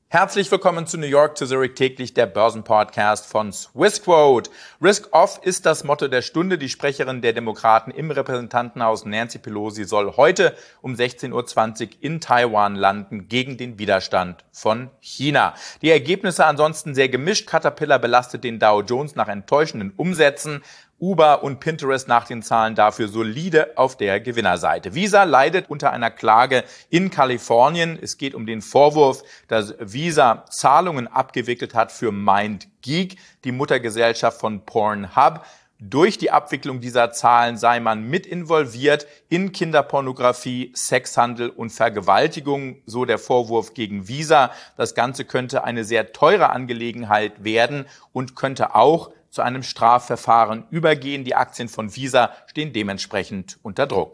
Herzlich willkommen zu New York to Zurich täglich, der Börsenpodcast von Swissquote. Risk Off ist das Motto der Stunde. Die Sprecherin der Demokraten im Repräsentantenhaus, Nancy Pelosi, soll heute um 16:20 Uhr in Taiwan landen gegen den Widerstand von China. Die Ergebnisse ansonsten sehr gemischt. Caterpillar belastet den Dow Jones nach enttäuschenden Umsätzen. Uber und Pinterest nach den Zahlen dafür solide auf der Gewinnerseite. Visa leidet unter einer Klage in Kalifornien. Es geht um den Vorwurf, dass Visa Zahlungen abgewickelt hat für MindGeek, die Muttergesellschaft von Pornhub. Durch die Abwicklung dieser Zahlen sei man mit involviert in Kinderpornografie, Sexhandel und Vergewaltigung, so der Vorwurf gegen Visa. Das Ganze könnte eine sehr teure Angelegenheit werden und könnte auch zu einem Strafverfahren übergehen. Die Aktien von Visa stehen dementsprechend unter Druck.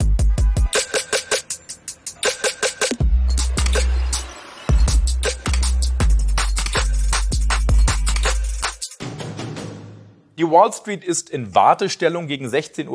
Die Wall Street ist in Wartestellung. Gegen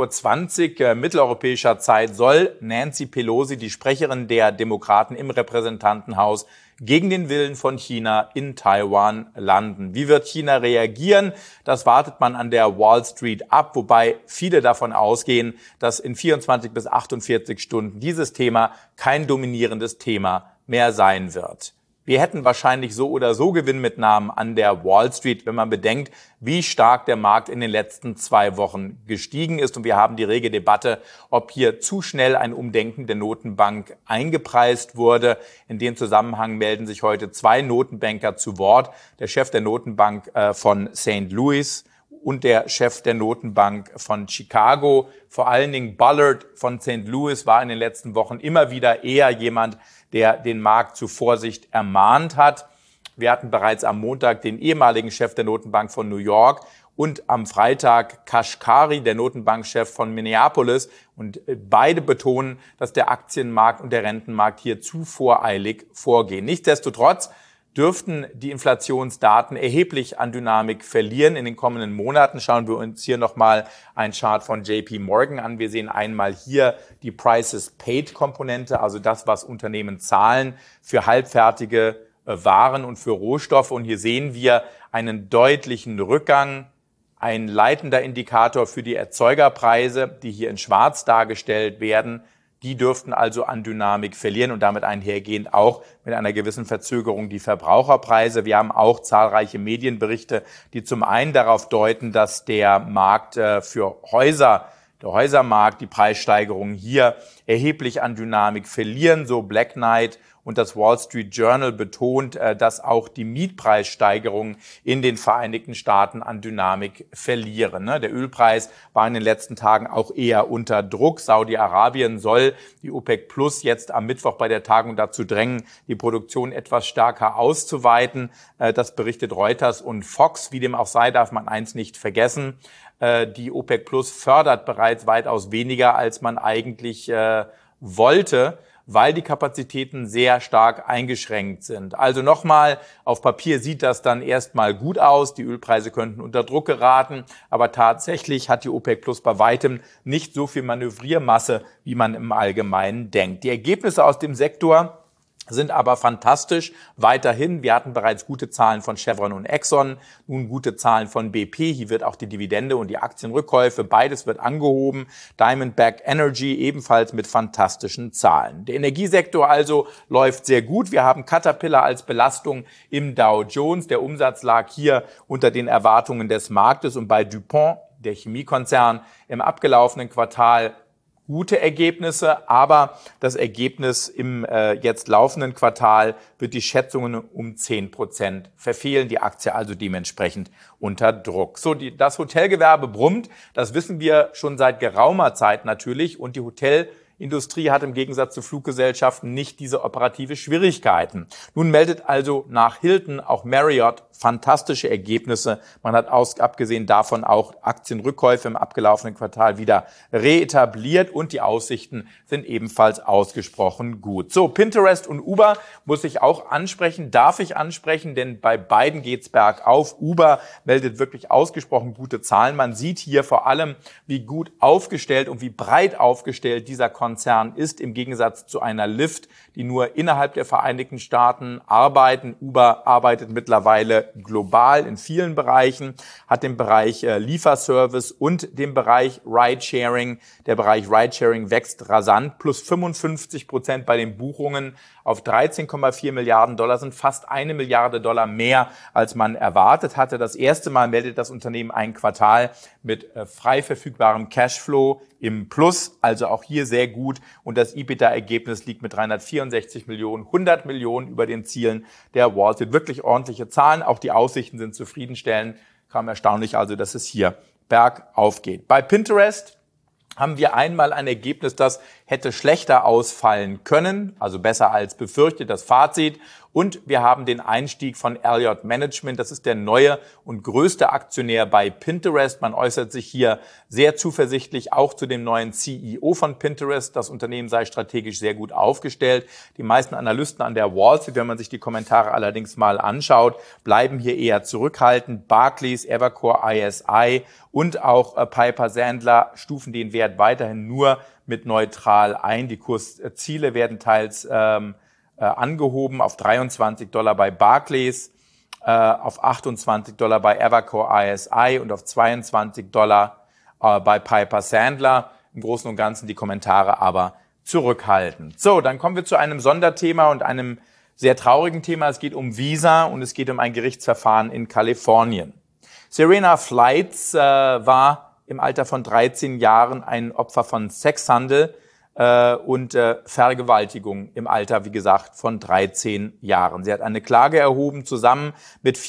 16:20 Uhr mitteleuropäischer Zeit soll Nancy Pelosi, die Sprecherin der Demokraten im Repräsentantenhaus, gegen den Willen von China in Taiwan landen. Wie wird China reagieren? Das wartet man an der Wall Street ab, wobei viele davon ausgehen, dass in 24 bis 48 Stunden dieses Thema kein dominierendes Thema mehr sein wird. Wir hätten wahrscheinlich so oder so Gewinnmitnahmen an der Wall Street, wenn man bedenkt, wie stark der Markt in den letzten 2 Wochen gestiegen ist. Und wir haben die rege Debatte, ob hier zu schnell ein Umdenken der Notenbank eingepreist wurde. In dem Zusammenhang melden sich heute 2 Notenbanker zu Wort. Der Chef der Notenbank von St. Louis und der Chef der Notenbank von Chicago. Vor allen Dingen Bullard von St. Louis war in den letzten Wochen immer wieder eher jemand, der den Markt zu Vorsicht ermahnt hat. Wir hatten bereits am Montag den ehemaligen Chef der Notenbank von New York und am Freitag Kashkari, der Notenbankchef von Minneapolis. Und beide betonen, dass der Aktienmarkt und der Rentenmarkt hier zu voreilig vorgehen. Nichtsdestotrotz dürften die Inflationsdaten erheblich an Dynamik verlieren. In den kommenden Monaten schauen wir uns hier nochmal einen Chart von JP Morgan an. Wir sehen einmal hier die Prices-Paid-Komponente, also das, was Unternehmen zahlen für halbfertige Waren und für Rohstoffe. Und hier sehen wir einen deutlichen Rückgang. Ein leitender Indikator für die Erzeugerpreise, die hier in Schwarz dargestellt werden, die dürften also an Dynamik verlieren und damit einhergehend auch mit einer gewissen Verzögerung die Verbraucherpreise. Wir haben auch zahlreiche Medienberichte, die zum einen darauf deuten, dass der Markt für Häuser, der Häusermarkt, die Preissteigerungen hier erheblich an Dynamik verlieren. So Black Knight und das Wall Street Journal betont, dass auch die Mietpreissteigerungen in den Vereinigten Staaten an Dynamik verlieren. Der Ölpreis war in den letzten Tagen auch eher unter Druck. Saudi-Arabien soll die OPEC Plus jetzt am Mittwoch bei der Tagung dazu drängen, die Produktion etwas stärker auszuweiten. Das berichtet Reuters und Fox. Wie dem auch sei, darf man eins nicht vergessen. Die OPEC Plus fördert bereits weitaus weniger, als man eigentlich wollte, weil die Kapazitäten sehr stark eingeschränkt sind. Also nochmal, auf Papier sieht das dann erstmal gut aus. Die Ölpreise könnten unter Druck geraten. Aber tatsächlich hat die OPEC Plus bei weitem nicht so viel Manövriermasse, wie man im Allgemeinen denkt. Die Ergebnisse aus dem Sektor sind aber fantastisch. Weiterhin, wir hatten bereits gute Zahlen von Chevron und Exxon, nun gute Zahlen von BP. Hier wird auch die Dividende und die Aktienrückkäufe, beides wird angehoben. Diamondback Energy ebenfalls mit fantastischen Zahlen. Der Energiesektor also läuft sehr gut. Wir haben Caterpillar als Belastung im Dow Jones. Der Umsatz lag hier unter den Erwartungen des Marktes und bei DuPont, der Chemiekonzern, im abgelaufenen Quartal gute Ergebnisse, aber das Ergebnis im jetzt laufenden Quartal wird die Schätzungen um 10% verfehlen, die Aktie also dementsprechend unter Druck. So, das Hotelgewerbe brummt, das wissen wir schon seit geraumer Zeit natürlich, und die Hotelindustrie hat im Gegensatz zu Fluggesellschaften nicht diese operative Schwierigkeiten. Nun meldet also nach Hilton auch Marriott fantastische Ergebnisse. Man hat abgesehen davon auch Aktienrückkäufe im abgelaufenen Quartal wieder reetabliert und die Aussichten sind ebenfalls ausgesprochen gut. So, Pinterest und Uber muss ich auch ansprechen, darf ich ansprechen, denn bei beiden geht's bergauf. Uber meldet wirklich ausgesprochen gute Zahlen. Man sieht hier vor allem, wie gut aufgestellt und wie breit aufgestellt dieser Konzern Uber-Konzern ist, im Gegensatz zu einer Lyft, die nur innerhalb der Vereinigten Staaten arbeiten. Uber arbeitet mittlerweile global in vielen Bereichen, hat den Bereich Lieferservice und den Bereich Ridesharing. Der Bereich Ridesharing wächst rasant, plus 55% bei den Buchungen auf 13,4 Milliarden Dollar, sind fast $1 Milliarde mehr, als man erwartet hatte. Das erste Mal meldet das Unternehmen ein Quartal mit frei verfügbarem Cashflow im Plus, also auch hier sehr gut. Und das EBITDA-Ergebnis liegt mit 364 Millionen, 100 Millionen über den Zielen der Wall Street. Wirklich ordentliche Zahlen, auch die Aussichten sind zufriedenstellend. Kaum erstaunlich also, dass es hier bergauf geht. Bei Pinterest haben wir einmal ein Ergebnis, das hätte schlechter ausfallen können, also besser als befürchtet, das Fazit. Und wir haben den Einstieg von Elliott Management. Das ist der neue und größte Aktionär bei Pinterest. Man äußert sich hier sehr zuversichtlich auch zu dem neuen CEO von Pinterest. Das Unternehmen sei strategisch sehr gut aufgestellt. Die meisten Analysten an der Wall Street, wenn man sich die Kommentare allerdings mal anschaut, bleiben hier eher zurückhaltend. Barclays, Evercore ISI und auch Piper Sandler stufen den Wert weiterhin nur mit neutral ein. Die Kursziele werden teils angehoben auf $23 bei Barclays, auf $28 bei Evercore ISI und auf $22 bei Piper Sandler. Im Großen und Ganzen die Kommentare aber zurückhaltend. So, dann kommen wir zu einem Sonderthema und einem sehr traurigen Thema. Es geht um Visa und es geht um ein Gerichtsverfahren in Kalifornien. Serena Flights war im Alter von 13 Jahren ein Opfer von Sexhandel und Vergewaltigung im Alter, wie gesagt, von 13 Jahren. Sie hat eine Klage erhoben, zusammen mit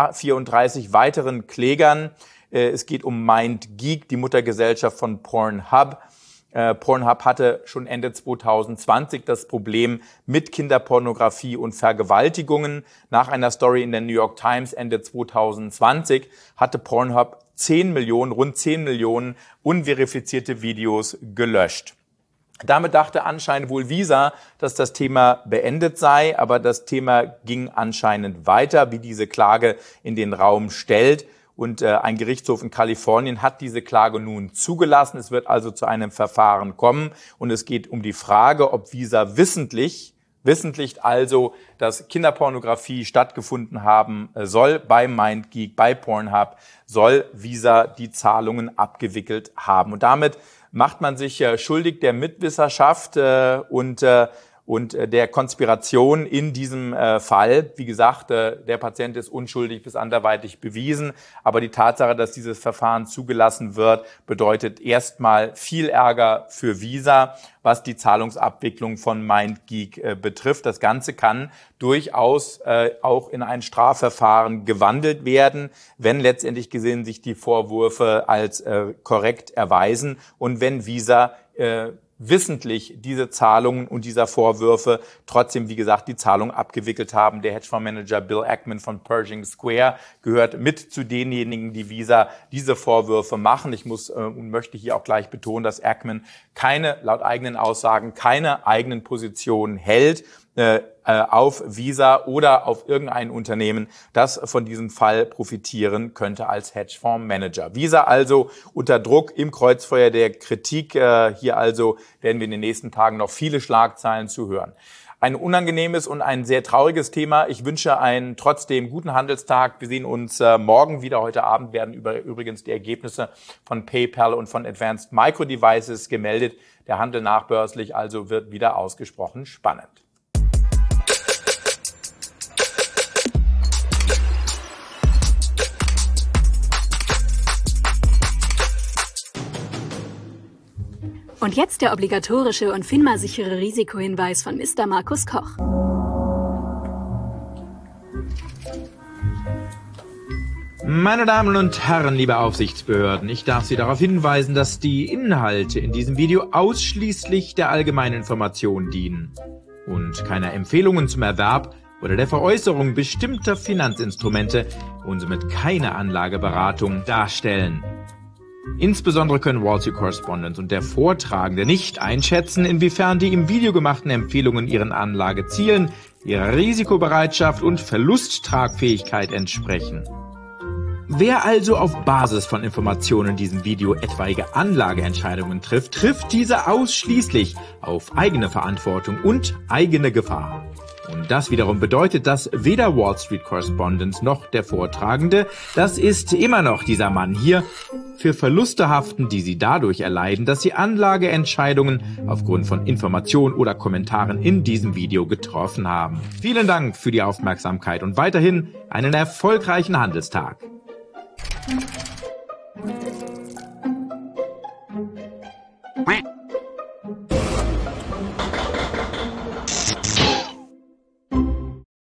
34 weiteren Klägern. Es geht um MindGeek, die Muttergesellschaft von Pornhub. Pornhub hatte schon Ende 2020 das Problem mit Kinderpornografie und Vergewaltigungen. Nach einer Story in der New York Times Ende 2020 hatte Pornhub rund 10 Millionen unverifizierte Videos gelöscht. Damit dachte anscheinend wohl Visa, dass das Thema beendet sei, aber das Thema ging anscheinend weiter, wie diese Klage in den Raum stellt. Und ein Gerichtshof in Kalifornien hat diese Klage nun zugelassen. Es wird also zu einem Verfahren kommen und es geht um die Frage, ob Visa wissentlich also, dass Kinderpornografie stattgefunden haben soll bei MindGeek, bei Pornhub, soll Visa die Zahlungen abgewickelt haben. Und damit macht man sich schuldig der Mitwisserschaft und der Konspiration in diesem Fall. Wie gesagt, der Patient ist unschuldig bis anderweitig bewiesen, aber die Tatsache, dass dieses Verfahren zugelassen wird, bedeutet erstmal viel Ärger für Visa, was die Zahlungsabwicklung von MindGeek betrifft. Das Ganze kann durchaus auch in ein Strafverfahren gewandelt werden, wenn letztendlich gesehen sich die Vorwürfe als korrekt erweisen und wenn Visa wissentlich diese Zahlungen und dieser Vorwürfe trotzdem, wie gesagt, die Zahlung abgewickelt haben. Der Hedgefondsmanager Bill Ackman von Pershing Square gehört mit zu denjenigen, die Visa diese Vorwürfe machen. Ich muss und möchte hier auch gleich betonen, dass Ackman laut eigenen Aussagen keine eigenen Positionen hält auf Visa oder auf irgendein Unternehmen, das von diesem Fall profitieren könnte als Hedgefondsmanager. Visa also unter Druck im Kreuzfeuer der Kritik. Hier also werden wir in den nächsten Tagen noch viele Schlagzeilen zu hören. Ein unangenehmes und ein sehr trauriges Thema. Ich wünsche einen trotzdem guten Handelstag. Wir sehen uns morgen wieder. Heute Abend werden übrigens die Ergebnisse von PayPal und von Advanced Micro Devices gemeldet. Der Handel nachbörslich also wird wieder ausgesprochen spannend. Und jetzt der obligatorische und FINMA-sichere Risikohinweis von Mr. Markus Koch. Meine Damen und Herren, liebe Aufsichtsbehörden, ich darf Sie darauf hinweisen, dass die Inhalte in diesem Video ausschließlich der allgemeinen Information dienen und keine Empfehlungen zum Erwerb oder der Veräußerung bestimmter Finanzinstrumente und somit keine Anlageberatung darstellen. Insbesondere können Wall Street Correspondent und der Vortragende nicht einschätzen, inwiefern die im Video gemachten Empfehlungen ihren Anlagezielen, ihrer Risikobereitschaft und Verlusttragfähigkeit entsprechen. Wer also auf Basis von Informationen in diesem Video etwaige Anlageentscheidungen trifft, trifft diese ausschließlich auf eigene Verantwortung und eigene Gefahr. Und das wiederum bedeutet, dass weder Wall Street Correspondent noch der Vortragende, das ist immer noch dieser Mann hier, für Verluste haften, die sie dadurch erleiden, dass sie Anlageentscheidungen aufgrund von Informationen oder Kommentaren in diesem Video getroffen haben. Vielen Dank für die Aufmerksamkeit und weiterhin einen erfolgreichen Handelstag.